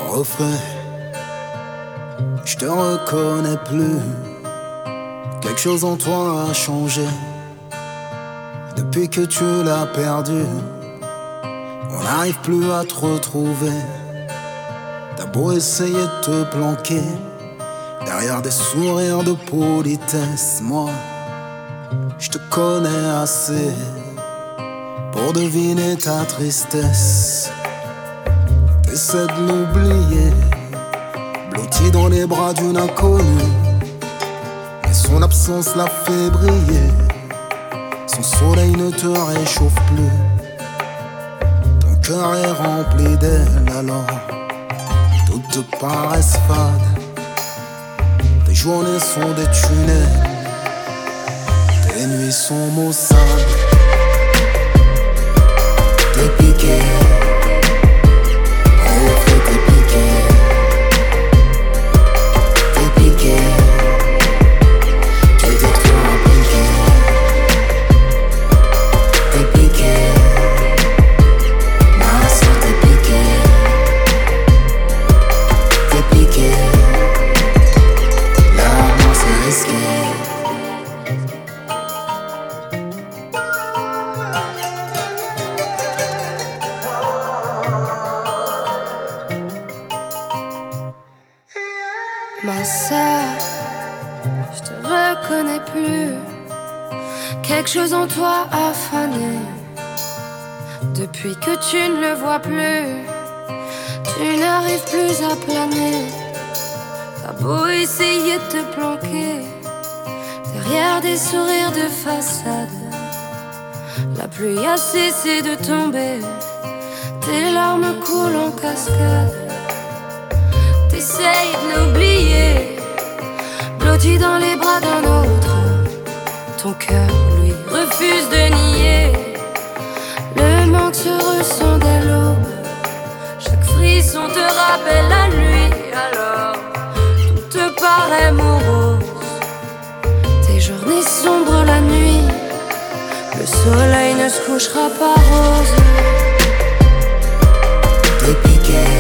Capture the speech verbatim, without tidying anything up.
refrain, je te reconnais plus. Quelque chose en toi a changé depuis que tu l'as perdu. On n'arrive plus à te retrouver. T'as beau essayer de te planquer derrière des sourires de politesse, moi je te connais assez pour deviner ta tristesse. T'essaies de l'oublier, blotti dans les bras d'une inconnue, mais son absence l'a fait briller. Son soleil ne te réchauffe plus. Ton cœur est rempli d'elle, alors toutes te paraissent fades. Tes journées sont des tunnels, tes nuits sont maussades. T'es piqué, oh t'es piqué. T'es piqué, tu t'es trop appliqué. T'es piqué, ma soeur t'es piqué. T'es piqué, l'amour c'est risqué. Ma sœur, je te reconnais plus. Quelque chose en toi a fané depuis que tu ne le vois plus. Tu n'arrives plus à planer. T'as beau essayer de te planquer derrière des sourires de façade. La pluie a cessé de tomber, tes larmes coulent en cascade. T'essayes de l'oublier, blotti dans les bras d'un autre. Ton cœur, lui, refuse de nier. Le manque se ressent dès l'aube. Chaque frisson te rappelle la nuit. Alors, tout te paraît morose. Tes journées sombrent la nuit. Le soleil ne se couchera pas rose. T'es piqué,